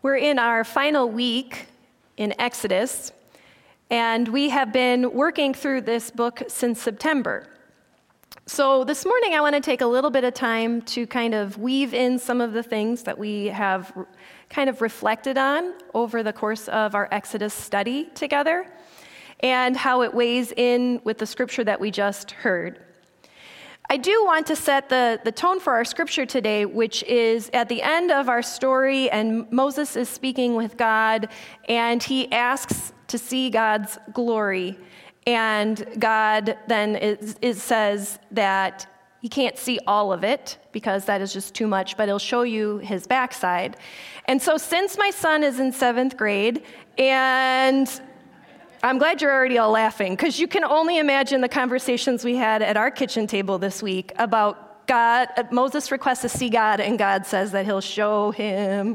We're in our final week in Exodus, and we have been working through this book since September. So this morning I want to take a little bit of time to kind of weave in some of the things that we have kind of reflected on over the course of our Exodus study together, and how it weighs in with the scripture that we just heard. I do want to set the tone for our scripture today, which is at the end of our story, and Moses is speaking with God, and he asks to see God's glory. And God then says that he can't see all of it because that is just too much, but he'll show you his backside. And so since my son is in 7th grade, and I'm glad you're already all laughing, because you can only imagine the conversations we had at our kitchen table this week about God. Moses requests to see God, and God says that he'll show him.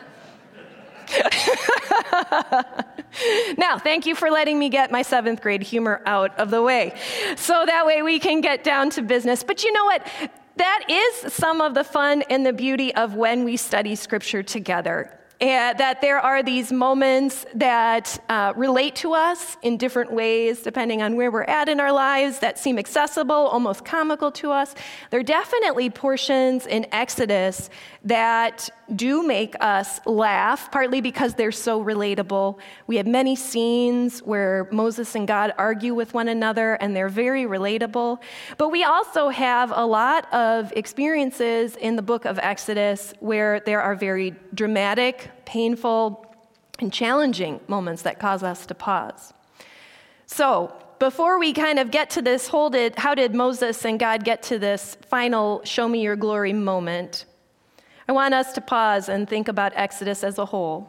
Now, thank you for letting me get my 7th grade humor out of the way, so that way we can get down to business. But you know what? That is some of the fun and the beauty of when we study Scripture together. And that there are these moments that relate to us in different ways, depending on where we're at in our lives, that seem accessible, almost comical to us. There are definitely portions in Exodus that do make us laugh, partly because they're so relatable. We have many scenes where Moses and God argue with one another, and they're very relatable. But we also have a lot of experiences in the book of Exodus where there are very dramatic, painful, and challenging moments that cause us to pause. So, before we kind of get to this, how did Moses and God get to this final show me your glory moment? I want us to pause and think about Exodus as a whole.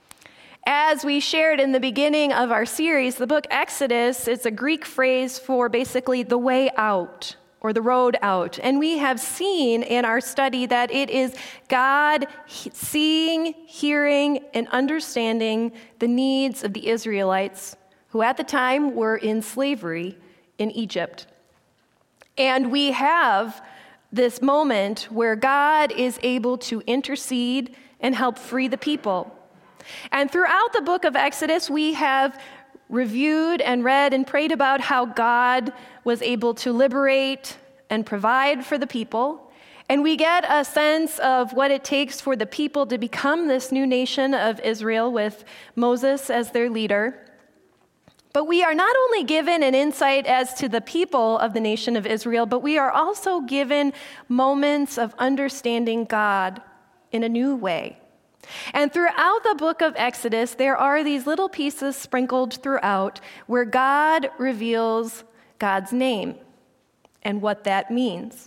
As we shared in the beginning of our series, the book Exodus is a Greek phrase for basically the way out or the road out. And we have seen in our study that it is God seeing, hearing, and understanding the needs of the Israelites, who at the time were in slavery in Egypt. And we have this moment where God is able to intercede and help free the people. And throughout the book of Exodus, we have reviewed and read and prayed about how God was able to liberate and provide for the people. And we get a sense of what it takes for the people to become this new nation of Israel with Moses as their leader. But we are not only given an insight as to the people of the nation of Israel, but we are also given moments of understanding God in a new way. And throughout the book of Exodus, there are these little pieces sprinkled throughout where God reveals God's name and what that means.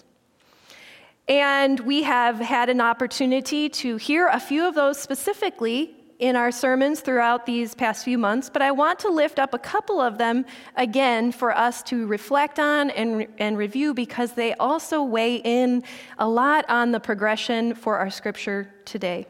And we have had an opportunity to hear a few of those specifically in our sermons throughout these past few months, but I want to lift up a couple of them again for us to reflect on and review, because they also weigh in a lot on the progression for our scripture today.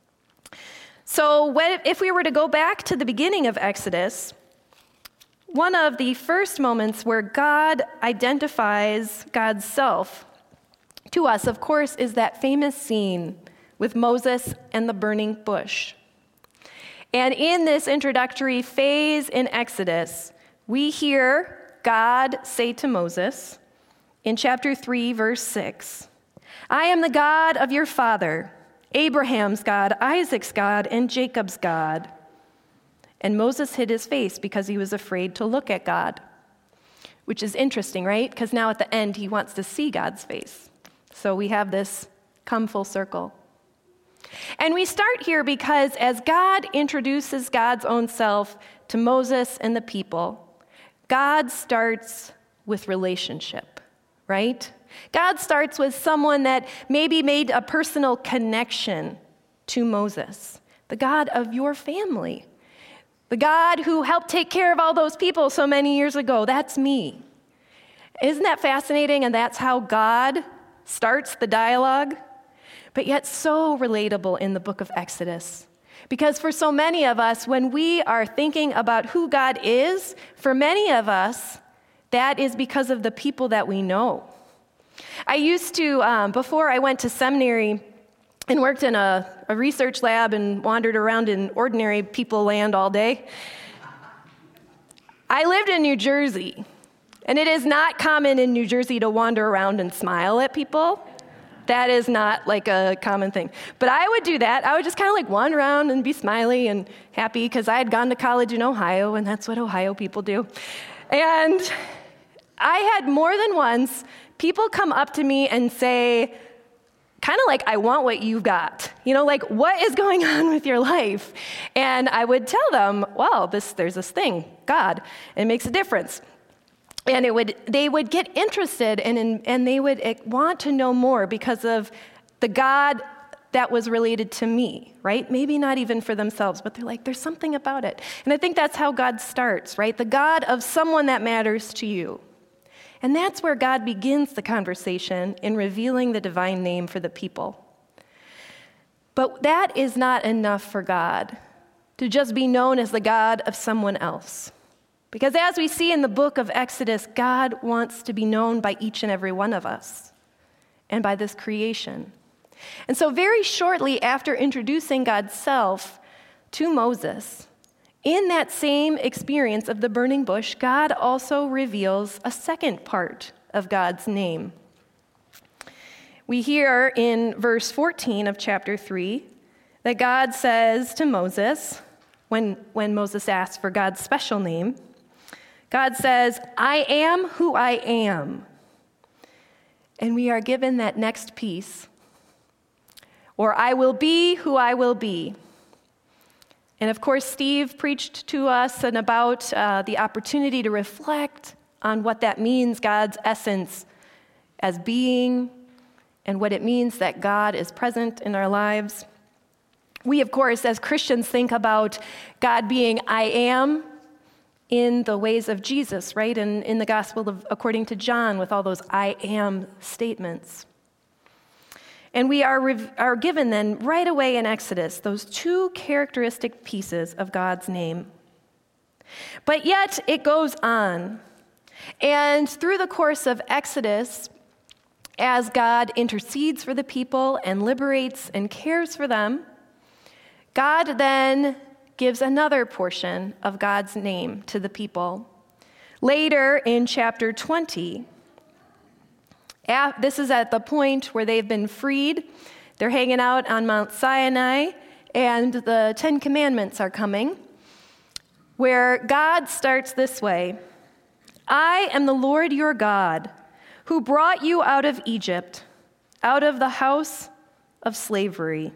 So if we were to go back to the beginning of Exodus, one of the first moments where God identifies God's self to us, of course, is that famous scene with Moses and the burning bush. And in this introductory phase in Exodus, we hear God say to Moses in chapter 3, verse 6, I am the God of your father, Abraham's God, Isaac's God, and Jacob's God. And Moses hid his face because he was afraid to look at God, which is interesting, right? Because now at the end, he wants to see God's face. So we have this come full circle. And we start here because as God introduces God's own self to Moses and the people, God starts with relationship, right? God starts with someone that maybe made a personal connection to Moses, the God of your family, the God who helped take care of all those people so many years ago. That's me. Isn't that fascinating? And that's how God starts the dialogue. But yet so relatable in the book of Exodus. Because for so many of us, when we are thinking about who God is, for many of us, that is because of the people that we know. I used to, before I went to seminary, and worked in a research lab and wandered around in ordinary people land all day. I lived in New Jersey, and it is not common in New Jersey to wander around and smile at people. That is not like a common thing. But I would do that. I would just kind of like wander around and be smiley and happy because I had gone to college in Ohio, and that's what Ohio people do. And I had more than once people come up to me and say, kind of like, I want what you've got. Like, what is going on with your life? And I would tell them, well, there's this thing, God. It makes a difference. And they would get interested and they would want to know more because of the God that was related to me, right? Maybe not even for themselves, but they're like, there's something about it. And I think that's how God starts, right? The God of someone that matters to you. And that's where God begins the conversation in revealing the divine name for the people. But that is not enough for God to just be known as the God of someone else. Because as we see in the book of Exodus, God wants to be known by each and every one of us and by this creation. And so very shortly after introducing God's self to Moses, in that same experience of the burning bush, God also reveals a second part of God's name. We hear in verse 14 of chapter 3 that God says to Moses, when Moses asks for God's special name, God says, I am who I am. And we are given that next piece, or I will be who I will be. And of course, Steve preached to us and about the opportunity to reflect on what that means, God's essence as being, and what it means that God is present in our lives. We, of course, as Christians, think about God being I am in the ways of Jesus, right? And in the Gospel according to John with all those I am statements. And we are given then right away in Exodus those two characteristic pieces of God's name. But yet it goes on. And through the course of Exodus, as God intercedes for the people and liberates and cares for them, God then gives another portion of God's name to the people. Later in chapter 20, this is at the point where they've been freed. They're hanging out on Mount Sinai, and the Ten Commandments are coming, where God starts this way. I am the Lord your God, who brought you out of Egypt, out of the house of slavery.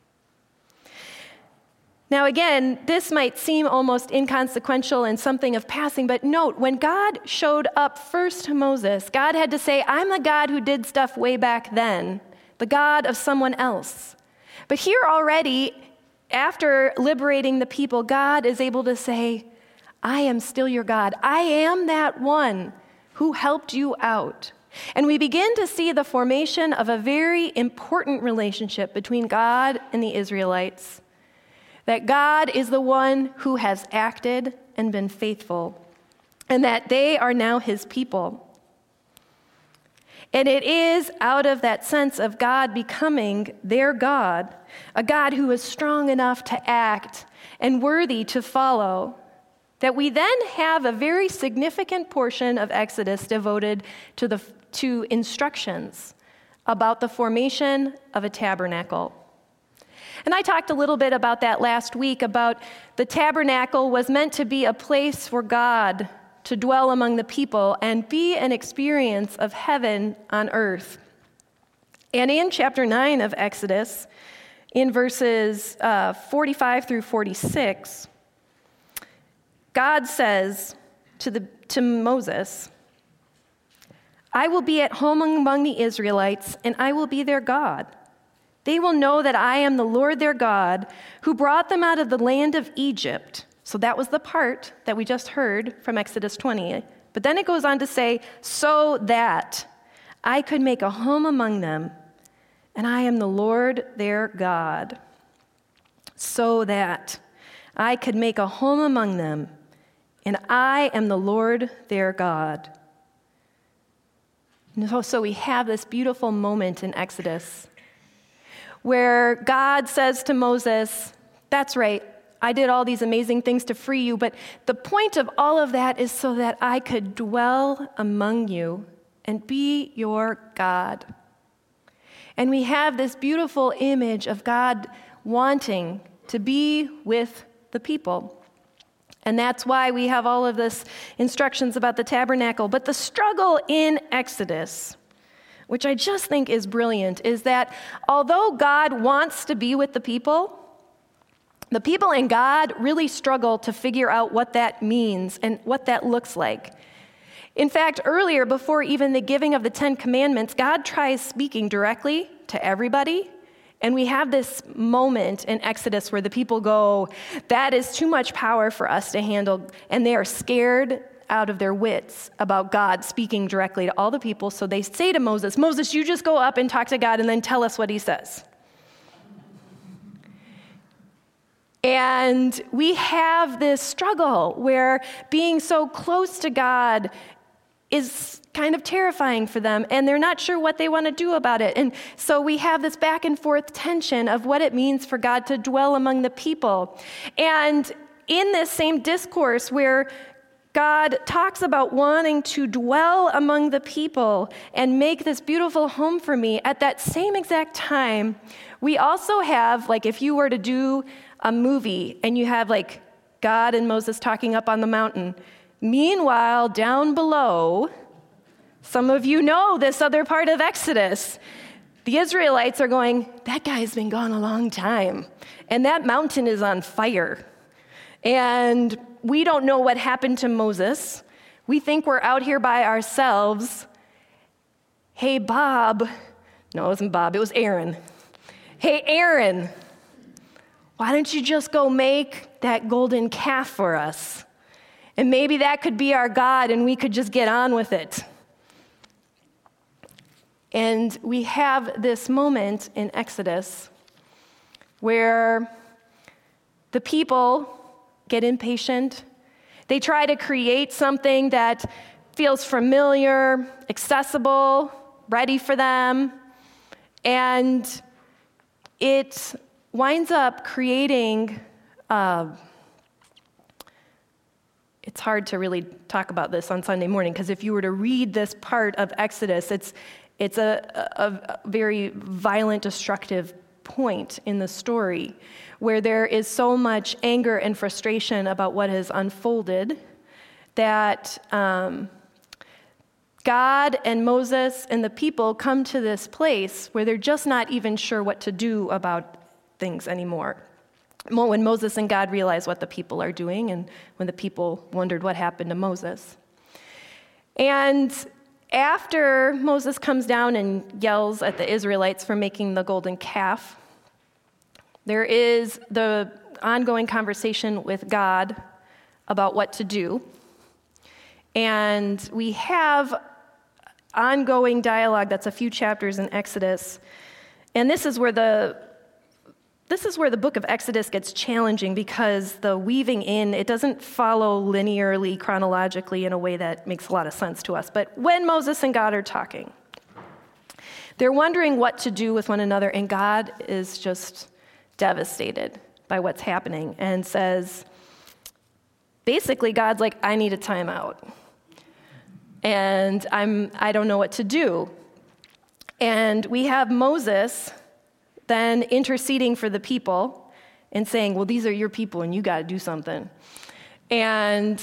Now again, this might seem almost inconsequential and something of passing, but note, when God showed up first to Moses, God had to say, I'm the God who did stuff way back then, the God of someone else. But here already, after liberating the people, God is able to say, I am still your God. I am that one who helped you out. And we begin to see the formation of a very important relationship between God and the Israelites. That God is the one who has acted and been faithful, and that they are now his people. And it is out of that sense of God becoming their God, a God who is strong enough to act and worthy to follow, that we then have a very significant portion of Exodus devoted to instructions about the formation of a tabernacle. And I talked a little bit about that last week, about the tabernacle was meant to be a place for God to dwell among the people and be an experience of heaven on earth. And in chapter 9 of Exodus, in verses 45 through 46, God says to Moses, I will be at home among the Israelites, and I will be their God. They will know that I am the Lord their God, who brought them out of the land of Egypt. So that was the part that we just heard from Exodus 20. But then it goes on to say, so that I could make a home among them, and I am the Lord their God. So that I could make a home among them, and I am the Lord their God. So we have this beautiful moment in Exodus where God says to Moses, "That's right, I did all these amazing things to free you, but the point of all of that is so that I could dwell among you and be your God." And we have this beautiful image of God wanting to be with the people. And that's why we have all of this instructions about the tabernacle. But the struggle in Exodus, which I just think is brilliant, is that although God wants to be with the people and God really struggle to figure out what that means and what that looks like. In fact, earlier, before even the giving of the 10 Commandments, God tries speaking directly to everybody. And we have this moment in Exodus where the people go, "That is too much power for us to handle." And they are scared out of their wits about God speaking directly to all the people. So they say to Moses, "Moses, you just go up and talk to God and then tell us what he says." And we have this struggle where being so close to God is kind of terrifying for them, and they're not sure what they want to do about it. And so we have this back and forth tension of what it means for God to dwell among the people. And in this same discourse where God talks about wanting to dwell among the people and make this beautiful home for me, at that same exact time, we also have, like if you were to do a movie and you have like God and Moses talking up on the mountain, meanwhile, down below, some of you know this other part of Exodus, the Israelites are going, "That guy's been gone a long time, and that mountain is on fire. And we don't know what happened to Moses. We think we're out here by ourselves. Hey, Bob," no, it wasn't Bob, it was Aaron. "Hey, Aaron, why don't you just go make that golden calf for us? And maybe that could be our God and we could just get on with it." And we have this moment in Exodus where the people get impatient. They try to create something that feels familiar, accessible, ready for them. And it winds up creating, it's hard to really talk about this on Sunday morning, because if you were to read this part of Exodus, it's a very violent, destructive point in the story where there is so much anger and frustration about what has unfolded that God and Moses and the people come to this place where they're just not even sure what to do about things anymore. When Moses and God realize what the people are doing, and when the people wondered what happened to Moses. And after Moses comes down and yells at the Israelites for making the golden calf, there is the ongoing conversation with God about what to do. And we have ongoing dialogue that's a few chapters in Exodus. And this is where the book of Exodus gets challenging, because the weaving in, it doesn't follow linearly, chronologically in a way that makes a lot of sense to us. But when Moses and God are talking, they're wondering what to do with one another, and God is just devastated by what's happening and says, basically, God's like, "I need a timeout. And I don't know what to do." And we have Moses then interceding for the people and saying, "Well, these are your people and you got to do something." And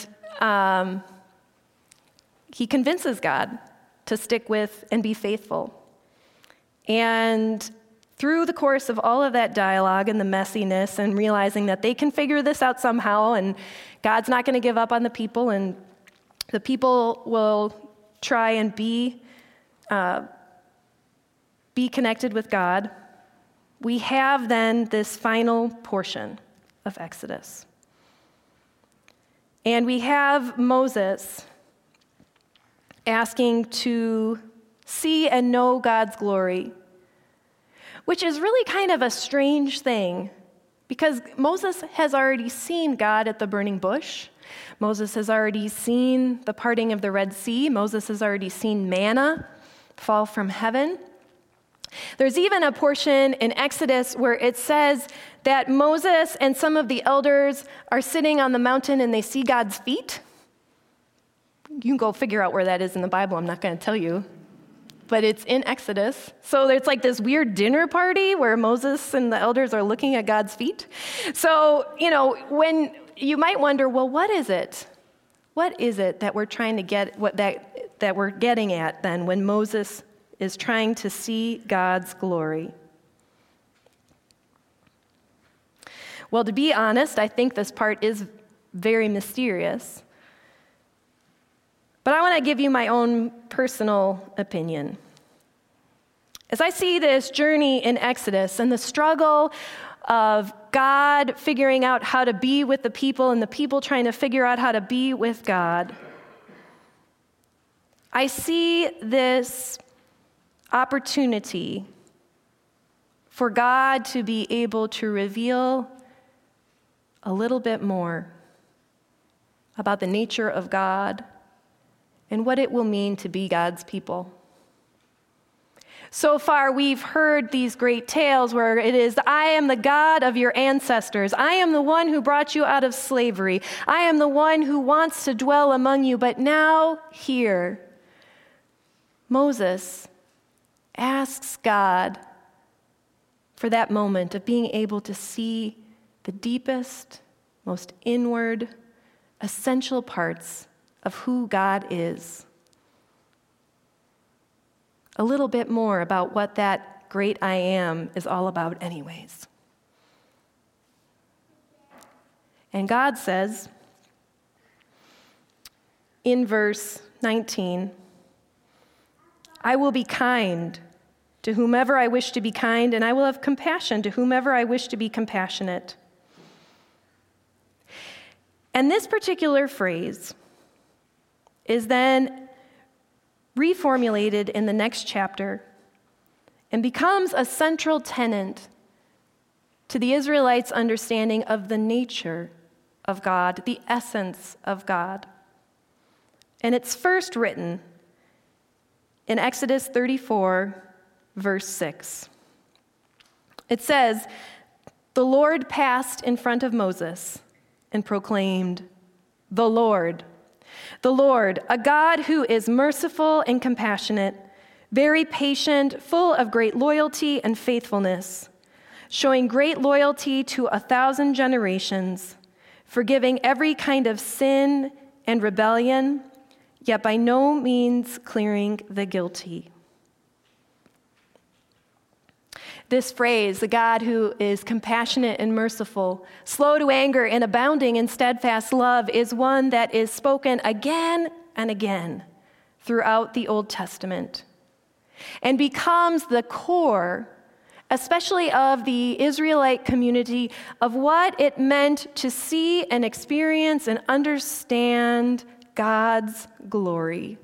he convinces God to stick with and be faithful. And through the course of all of that dialogue and the messiness and realizing that they can figure this out somehow and God's not going to give up on the people and the people will try and be connected with God, we have then this final portion of Exodus. And we have Moses asking to see and know God's glory, which is really kind of a strange thing, because Moses has already seen God at the burning bush. Moses has already seen the parting of the Red Sea. Moses has already seen manna fall from heaven. There's even a portion in Exodus where it says that Moses and some of the elders are sitting on the mountain and they see God's feet. You can go figure out where that is in the Bible. I'm not going to tell you. But it's in Exodus. So it's like this weird dinner party where Moses and the elders are looking at God's feet. So, when you might wonder, well, what is it? What is it that we're trying to get, that we're getting at then when Moses is trying to see God's glory? Well, to be honest, I think this part is very mysterious. But I want to give you my own personal opinion. As I see this journey in Exodus and the struggle of God figuring out how to be with the people and the people trying to figure out how to be with God, I see this opportunity for God to be able to reveal a little bit more about the nature of God and what it will mean to be God's people. So far, we've heard these great tales where it is, I am the God of your ancestors. I am the one who brought you out of slavery. I am the one who wants to dwell among you. But now, here, Moses asks God for that moment of being able to see the deepest, most inward, essential parts of who God is. A little bit more about what that great I am is all about anyways. And God says in verse 19, I will be kind to whomever I wish to be kind, and I will have compassion to whomever I wish to be compassionate. And this particular phrase is then reformulated in the next chapter and becomes a central tenet to the Israelites' understanding of the nature of God, the essence of God. And it's first written in Exodus 34, verse 6. It says, the Lord passed in front of Moses and proclaimed, the Lord, a God who is merciful and compassionate, very patient, full of great loyalty and faithfulness, showing great loyalty to 1,000 generations, forgiving every kind of sin and rebellion, yet by no means clearing the guilty. This phrase, the God who is compassionate and merciful, slow to anger and abounding in steadfast love, is one that is spoken again and again throughout the Old Testament and becomes the core, especially of the Israelite community, of what it meant to see and experience and understand God's glory,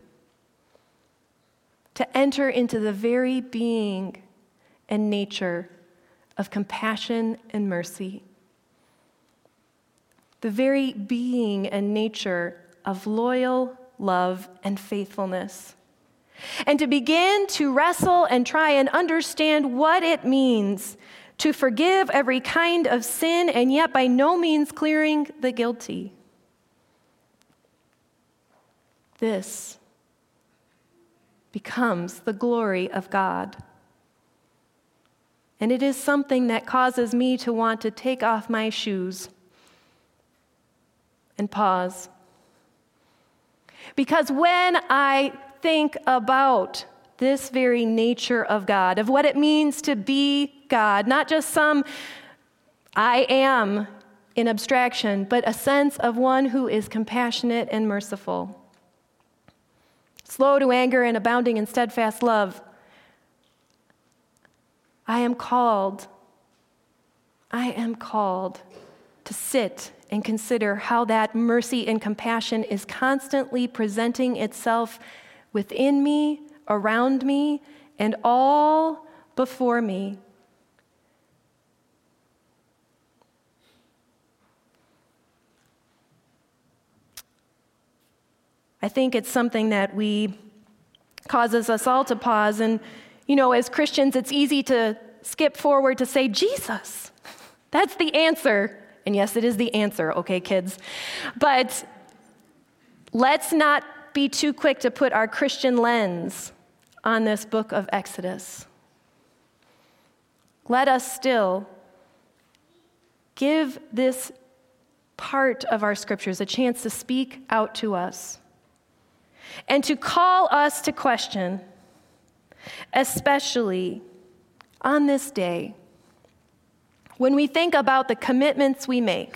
to enter into the very being and nature of compassion and mercy, the very being and nature of loyal love and faithfulness, and to begin to wrestle and try and understand what it means to forgive every kind of sin and yet by no means clearing the guilty. This becomes the glory of God. And it is something that causes me to want to take off my shoes and pause. Because when I think about this very nature of God, of what it means to be God, not just some I am in abstraction, but a sense of one who is compassionate and merciful, slow to anger and abounding in steadfast love, I am called to sit and consider how that mercy and compassion is constantly presenting itself within me, around me, and all before me. I think it's something that causes us all to pause and As Christians, it's easy to skip forward to say, Jesus, that's the answer. And yes, it is the answer, okay, kids? But let's not be too quick to put our Christian lens on this book of Exodus. Let us still give this part of our scriptures a chance to speak out to us and to call us to question, especially on this day when we think about the commitments we make.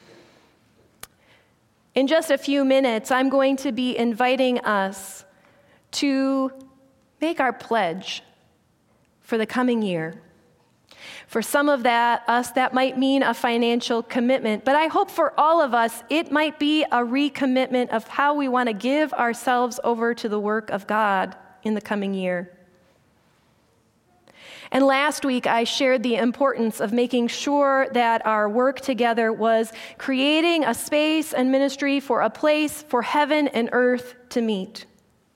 In just a few minutes, I'm going to be inviting us to make our pledge for the coming year. For some of us, that might mean a financial commitment, but I hope for all of us, it might be a recommitment of how we want to give ourselves over to the work of God in the coming year. And last week, I shared the importance of making sure that our work together was creating a space and ministry for a place for heaven and earth to meet.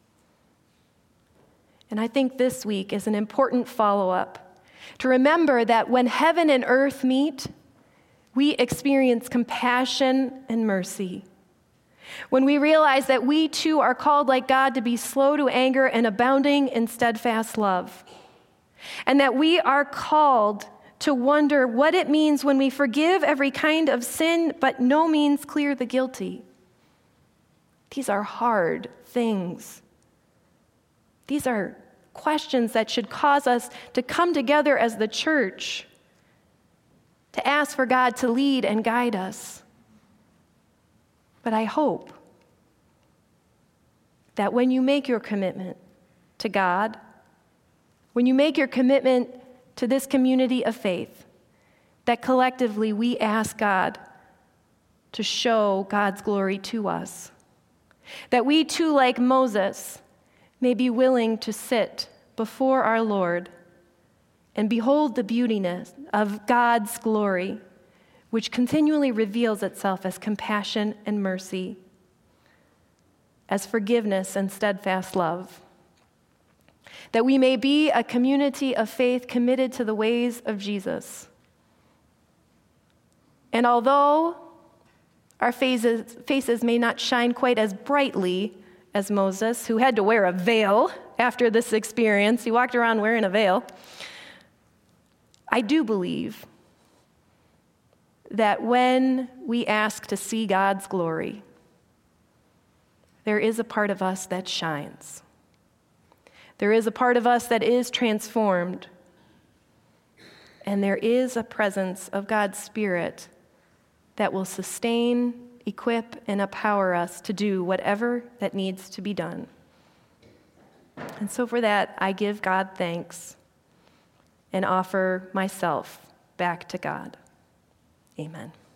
And I think this week is an important follow-up to remember that when heaven and earth meet, we experience compassion and mercy. When we realize that we too are called like God to be slow to anger and abounding in steadfast love. And that we are called to wonder what it means when we forgive every kind of sin, but no means clear the guilty. These are hard things. These are questions that should cause us to come together as the church, to ask for God to lead and guide us. But I hope that when you make your commitment to God, when you make your commitment to this community of faith, that collectively we ask God to show God's glory to us. That we too, like Moses, may be willing to sit before our Lord and behold the beautiness of God's glory, which continually reveals itself as compassion and mercy, as forgiveness and steadfast love. That we may be a community of faith committed to the ways of Jesus. And although our faces may not shine quite as brightly as Moses, who had to wear a veil after this experience, he walked around wearing a veil, I do believe that when we ask to see God's glory, there is a part of us that shines. There is a part of us that is transformed. And there is a presence of God's Spirit that will sustain, equip, and empower us to do whatever that needs to be done. And so for that, I give God thanks and offer myself back to God. Amen.